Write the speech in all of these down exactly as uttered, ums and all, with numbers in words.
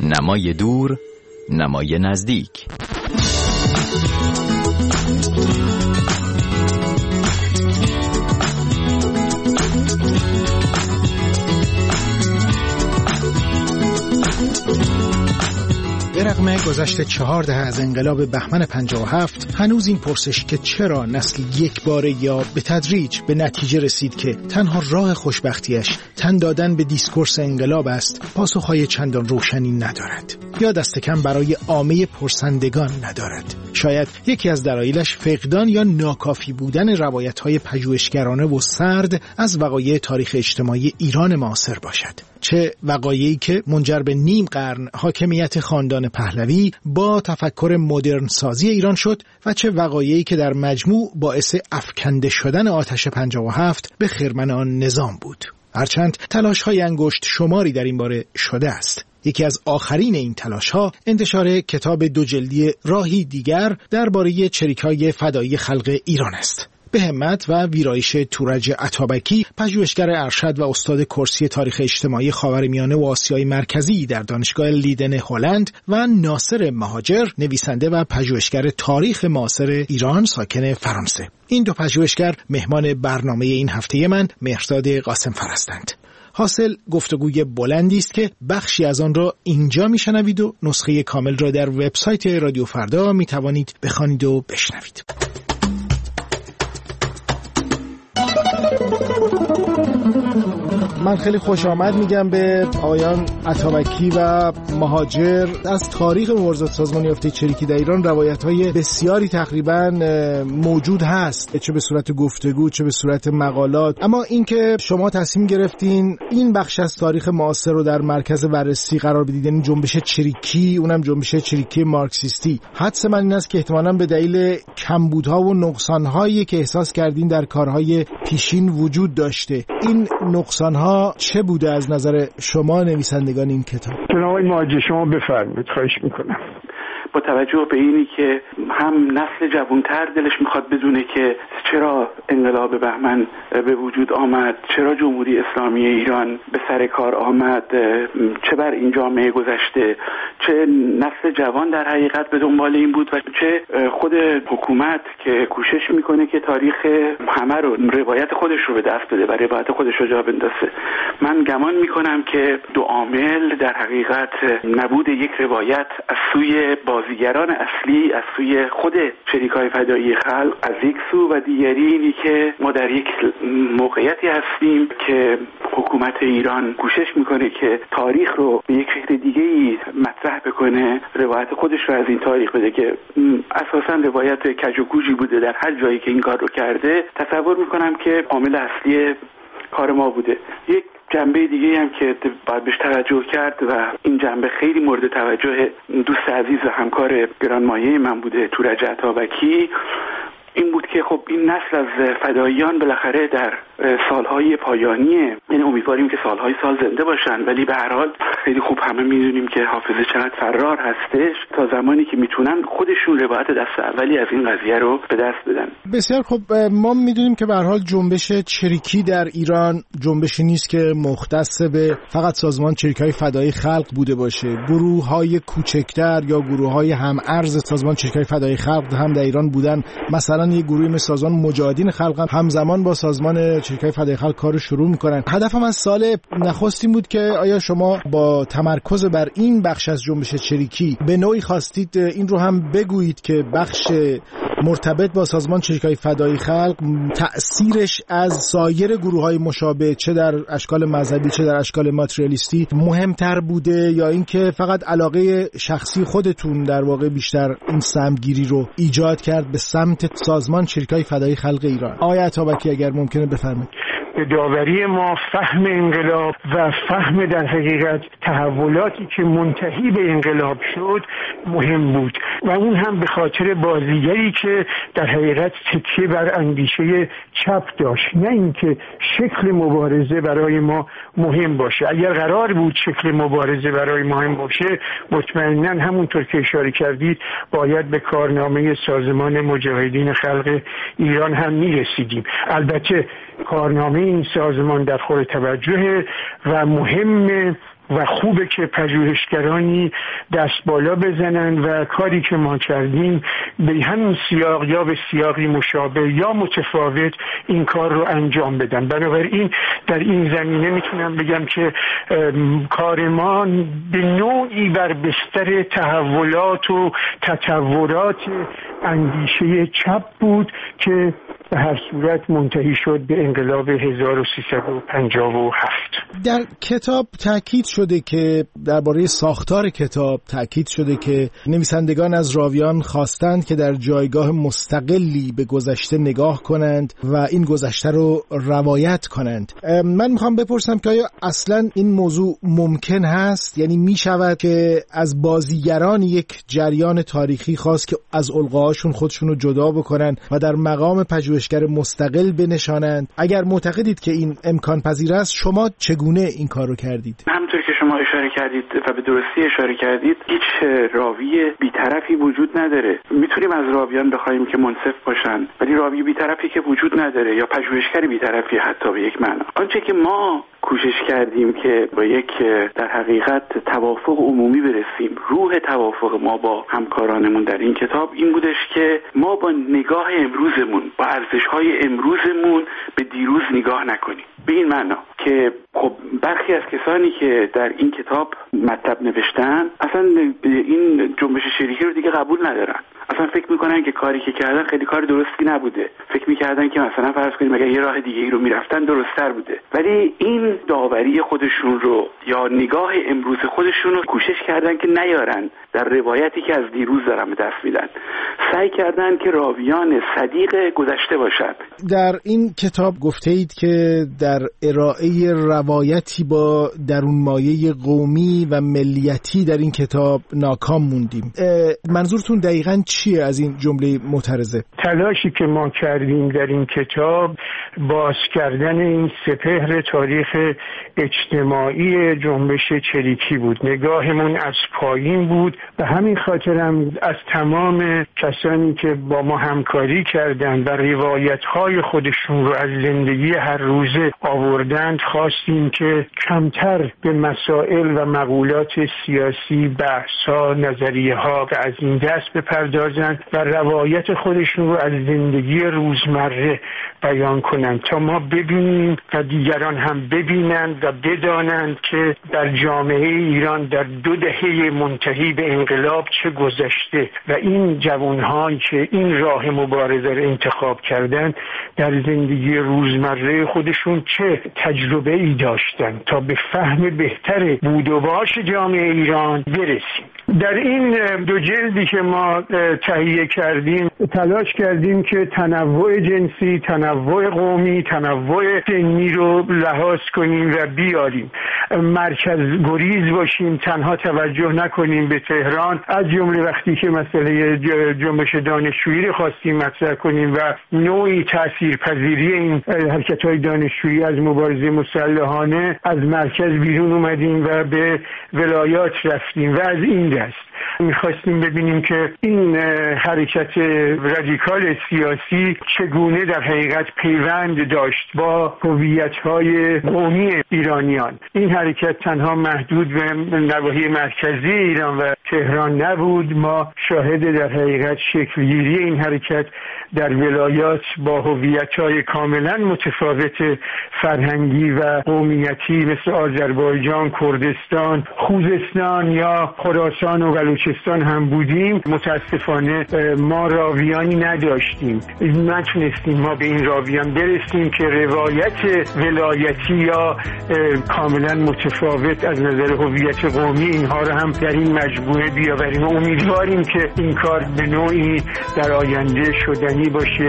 نمای دور، نمای نزدیک. به رغم گذشت چهار دهه از انقلاب بهمن پنجاه و هفت، هنوز این پرسش که چرا نسل یک باره یا به تدریج به نتیجه رسید که تنها راه خوشبختیش تن دادن به دیسکورس انقلاب است، پاسخهای چندان روشنی ندارد یا دست کم برای عامه پرسندگان ندارد. شاید یکی از دلایلش فقدان یا ناکافی بودن روایت‌های پژوهشگرانه و سرد از وقایع تاریخ اجتماعی ایران معاصر باشد، چه وقایعی که منجر به نیم قرن حاکمیت خاندان پهلوی با تفکر مدرن سازی ایران شد و چه وقایعی که در مجموع باعث افکنده شدن آتش پنجاه و هفت به خرمن آن نظام بود. هرچند تلاش‌های انگشت شماری در این باره شده است. یکی از آخرین این تلاش‌ها انتشار کتاب دو جلدی راهی دیگر درباره چریک‌های فدایی خلق ایران است. به همت و ویرایش تورج عطابکی، پژوهشگر ارشد و استاد کرسی تاریخ اجتماعی خاورمیانه و آسیای مرکزی در دانشگاه لیدن هلند، و ناصر مهاجر، نویسنده و پژوهشگر تاریخ معاصر ایران ساکن فرانسه. این دو پژوهشگر مهمان برنامه این هفته من، مهرزاد قاسمفر هستند. حاصل گفتگوی بلندی است که بخشی از آن را اینجا میشنوید و نسخه کامل را در وبسایت رادیو فردا میتوانید بخوانید و بشنوید. من خیلی خوش آمد میگم به آقایان عطابکی و مهاجر. از تاریخ مبارزات سازمان یافته چریکی در ایران روایت‌های بسیاری تقریبا موجود هست، چه به صورت گفتگو چه به صورت مقالات، اما اینکه شما تصمیم گرفتین این بخش از تاریخ معاصر رو در مرکز بررسی قرار بدید، یعنی جنبش چریکی، اونم جنبش چریکی مارکسیستی، حدس من این است که احتمالاً به دلیل کمبودها و نقصان‌هایی که احساس کردین در کارهای پیشین وجود داشته. این نقصان‌ها چه بوده از نظر شما نویسندگان این کتاب؟ جناب آقای مهاجر شما بفرمایید، خواهش میکنم. با توجه به اینی که هم نسل جوانتر دلش میخواد بدونه که چرا انقلاب بهمن به وجود آمد، چرا جمهوری اسلامی ایران به سر کار آمد، چه بر این جامعه گذشته، چه نسل جوان در حقیقت به دنبال این بود و چه خود حکومت که کوشش میکنه که تاریخ همه رو، روایت خودش رو به دست بده و روایت خودش رو جا بندازه. من گمان میکنم که دو عامل در حقیقت نبود یک روایت از سوی بازیگران اصلی، از سوی خود چریکای فدایی خلق از یک سو، و دیگری اینی که ما در یک موقعیتی هستیم که حکومت ایران کوشش میکنه که تاریخ رو به یک شکل دیگه‌ای مطرح بکنه، روایت خودش رو از این تاریخ بده که اساساً روایت کج و کوجی بوده در هر جایی که این کار رو کرده. تصور میکنم که عامل اصلی کار ما بوده. یک جنبه دیگه هم که باید بهش توجه کرد و این جنبه خیلی مورد توجه دوست عزیز و همکار گرانمایه من بوده، تورج عطابکی، این بود که خب این نسل از فداییان بالاخره در سالهای پایانی، یعنی امیدواریم که سالهای سال زنده باشن، ولی به هر حال خیلی خوب همه میدونیم که حافظه چقدر فرار هستش، تا زمانی که میتونن خودشون روایت دست اولی از این قضیه رو به دست بدن. بسیار خوب. ما میدونیم که به هر حال جنبش چریکی در ایران جنبشی نیست که مختص به فقط سازمان چریکای فدایی خلق بوده باشه. گروه‌های کوچکتر یا گروه‌های هم ارز سازمان چریکای فدایی خلق هم در ایران بودن. مثلا یک گروهی مثل سازمان مجاهدین خلق هم همزمان با سازمان چریکای فدایی خلق کارو شروع میکنن. هدفم از سال نخستین بود که آیا شما با تمرکز بر این بخش از جنبش چریکی به نوعی خواستید این رو هم بگویید که بخش مرتبط با سازمان چریکای فدایی خلق تأثیرش از سایر گروه‌های مشابه، چه در اشکال مذهبی چه در اشکال ماتریالیستی، مهمتر بوده، یا اینکه فقط علاقه شخصی خودتون در واقع بیشتر این سمتگیری رو ایجاد کرد به سمت سازمان چریکای فدایی خلق ایران؟ آقای عطابکی اگر ممکنه بفرمایید. به داوری ما فهم انقلاب و فهم در حقیقت تحولاتی که منتهی به انقلاب شد مهم بود، و اون هم به خاطر بازیگری که در حقیقت تکیه بر اندیشه چپ داشت، نه اینکه شکل مبارزه برای ما مهم باشه. اگر قرار بود شکل مبارزه برای ما مهم باشه، مطمئناً همونطور که اشاره کردید باید به کارنامه سازمان مجاهدین خلق ایران هم میرسیدیم. البته کارنامه این سازمان در خور توجه و مهم و خوبه که پژوهشگرانی دست بالا بزنن و کاری که ما کردیم به همین سیاق یا به سیاقی مشابه یا متفاوت این کار رو انجام بدن. بنابراین در این زمینه میتونم بگم که کار ما به نوعی بر بستر تحولات و تطورات اندیشه چپ بود که به هر صورت منتهی شد به انقلاب هزار و سیصد و پنجاه و هفت. در کتاب تاکید شده که درباره ساختار کتاب تاکید شده که نویسندگان از راویان خواستند که در جایگاه مستقلی به گذشته نگاه کنند و این گذشته رو روایت کنند. من میخوام بپرسم که آیا اصلا این موضوع ممکن هست؟ یعنی میشود که از بازیگران یک جریان تاریخی خواست که از القاهاشون خودشون رو جدا بکنن و در مقام پژوهشگر مستقل بنشانند؟ اگر معتقدید که این امکان پذیر است، شما چگونه این کار رو کردید؟ همونطور که شما اشاره کردید و به درستی اشاره کردید، هیچ راوی بی‌طرفی وجود نداره. میتونیم از راویان بخوایم که منصف باشن، ولی راوی بی‌طرفی که وجود نداره، یا پژوهشگر بی‌طرفی حتی به یک معنا. آنچه که ما کوشش کردیم که با یک در حقیقت توافق عمومی برسیم، روح توافق ما با همکارانمون در این کتاب این بودش که ما با نگاه امروزمون، با ارزش‌های امروزمون به دیروز نگاه نکنیم. به این معنا که خب برخی از کسانی که در این کتاب مطلب نوشتن اصلا این جنبش چریکی رو دیگه قبول ندارن. اصلا فکر میکنن که کاری که کردن خیلی کار درستی نبوده. فکر میکردن که مثلا فرض کنیم اگه یه راه دیگه ای رو میرفتن درست‌تر بوده. ولی این داوری خودشون رو یا نگاه امروز خودشون رو کوشش کردن که نیارن در روایتی که از دیروز دارن به دست میدن. سعی کردن که راویان صدیق گذشته باشن. در این کتاب گفته اید که در ارائه روایتی با درونمایه قومی و ملیتی در این کتاب ناکام موندیم. منظورتون دقیقاً چیه از این جمله معترضه؟ تلاشی که ما کردیم در این کتاب باز کردن این سپهر تاریخ اجتماعی جنبش چریکی بود. نگاهمون از پایین بود و همین خاطرم از تمام کسانی که با ما همکاری کردند و روایت‌های خودشون رو از زندگی هر روزه آوردند خواستیم که کمتر به مسائل و مقولات سیاسی، بحث‌ها، نظریه‌ها و از این دست بپردازند و روایت خودشون رو از زندگی روزمره بیان کنند تا ما ببینیم و دیگران هم ببینند و بدانند که در جامعه ایران در دو دهه منتهی به انقلاب چه گذشته و این جوان‌هایی که این راه مبارزه را انتخاب کردند در زندگی روزمره خودشون چه تجربه‌ای داشتند تا به فهم بهتر بود و باش جامعه ایران برسیم. در این دو جلدی که ما تهیه کردیم تلاش کردیم که تنوع جنسی، تنوع قومی، تنوع سنی رو لحاظ کنیم و بیاریم. مرکز گریز باشیم، تنها توجه نکنیم به تهران، از جمله وقتی که مسئله جنبش دانشجویی رو خواستیم مطرح کنیم و نوعی تاثیرپذیری این حرکت‌های دانشجویی از مبارزه مسلحانه، از مرکز بیرون اومدیم و به ولایات رفتیم و از این دست میخواستیم ببینیم که این حرکت رادیکال سیاسی چگونه در حقیقت پیوند داشت با هویت‌های قومی ایرانیان. این حرکت تنها محدود به نواحی مرکزی ایران و تهران نبود. ما شاهد در حقیقت شکلگیری این حرکت در ولایات با هویت‌های کاملا متفاوت فرهنگی و قومیتی مثل آذربایجان، کردستان، خوزستان یا خراسان و بلوچستان هم بودیم. متاسفانه ما راویانی نداشتیم. نتونستیم ما به این راویان برسیم که روایت ولایتی یا کاملا متفاوت از نظر هویت قومی اینها رو هم در این مجموعه بیاوریم. امیدواریم که این کار به نوعی در آینده شدنی باشه.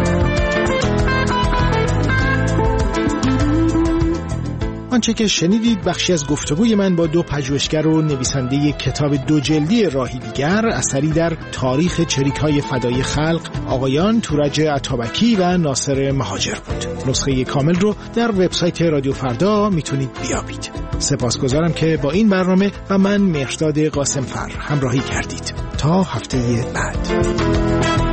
آنچه که شنیدید بخشی از گفتگوی من با دو پژوهشگر و نویسنده کتاب دو جلدی راهی دیگر، اثری در تاریخ چریک‌های فدای خلق، آقایان تورج عطابکی و ناصر مهاجر بود. نسخه کامل رو در وبسایت رادیو فردا میتونید بیابید. سپاسگزارم که با این برنامه و من مهرداد قاسمفر همراهی کردید. تا هفته بعد.